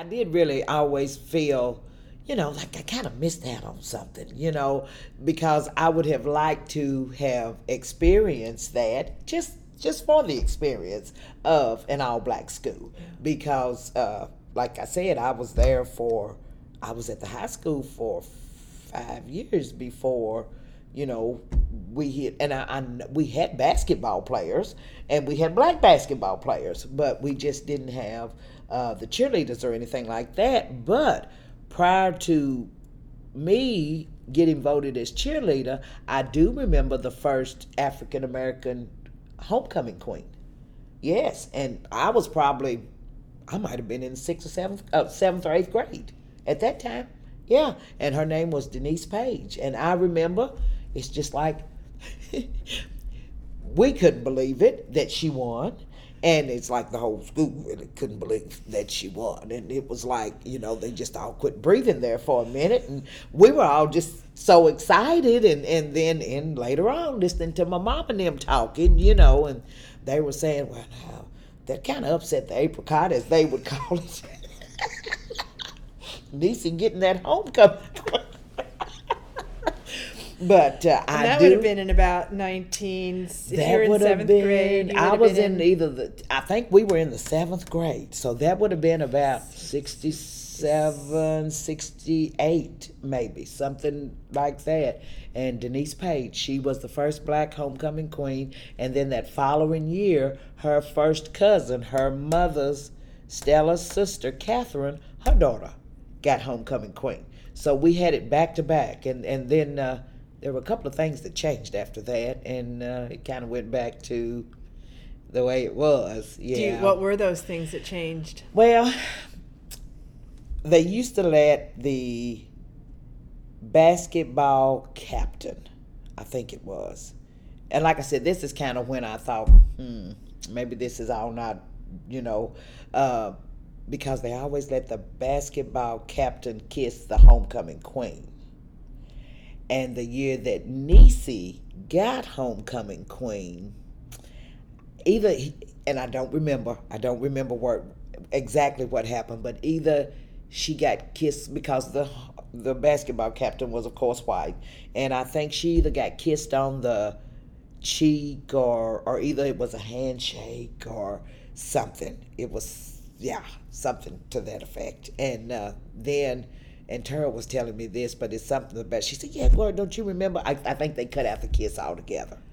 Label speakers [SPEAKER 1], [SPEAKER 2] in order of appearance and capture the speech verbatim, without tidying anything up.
[SPEAKER 1] I did really always feel, you know, like I kind of missed out on something, you know, because I would have liked to have experienced that just just for the experience of an all black school. Because, uh, like I said, I was there for, I was at the high school for five years before, you know, we hit, and I, I we had basketball players and we had black basketball players, but we just didn't have uh, the cheerleaders or anything like that. But prior to me getting voted as cheerleader, I do remember the first African American homecoming queen. Yes, and I was probably, I might have been in sixth or seventh, uh, seventh or eighth grade at that time. Yeah, and her name was Denise Page, and I remember it's just like we couldn't believe it that she won. And it's like the whole school really couldn't believe that she won. And it was like, you know, they just all quit breathing there for a minute. And we were all just so excited. And, and then and later on, listening to my mom and them talking, you know, and they were saying, well, now, that kind of upset the apricot, as they would call it. Niecy getting that homecoming. But uh,
[SPEAKER 2] and
[SPEAKER 1] I
[SPEAKER 2] that
[SPEAKER 1] do.
[SPEAKER 2] would have been in about nineteen. If
[SPEAKER 1] That
[SPEAKER 2] you were in
[SPEAKER 1] would have
[SPEAKER 2] seventh
[SPEAKER 1] been.
[SPEAKER 2] grade, you would
[SPEAKER 1] I
[SPEAKER 2] have
[SPEAKER 1] was
[SPEAKER 2] been
[SPEAKER 1] in, either the. I think we were in the seventh grade, so that would have been about sixty-seven, sixty-eight, maybe something like that. And Denise Page, she was the first black homecoming queen, and then that following year, her first cousin, her mother's Stella's sister, Catherine, her daughter, got homecoming queen. So we had it back to back, and and then. Uh, There were a couple of things that changed after that, and uh, it kind of went back to the way it was. Yeah.
[SPEAKER 2] Do you, what were those things that changed?
[SPEAKER 1] Well, they used to let the basketball captain, I think it was, and like I said, this is kind of when I thought, hmm, maybe this is all not, you know, uh, because they always let the basketball captain kiss the homecoming queen. And the year that Niecy got homecoming queen, either, and I don't remember, I don't remember what exactly what happened, but either she got kissed because the the basketball captain was, of course, white, and I think she either got kissed on the cheek or or either it was a handshake or something. It was, yeah, something to that effect. And uh, then. And Tara was telling me this, but it's something about, she said, yeah, Gloria, don't you remember? I, I think they cut out the kiss altogether.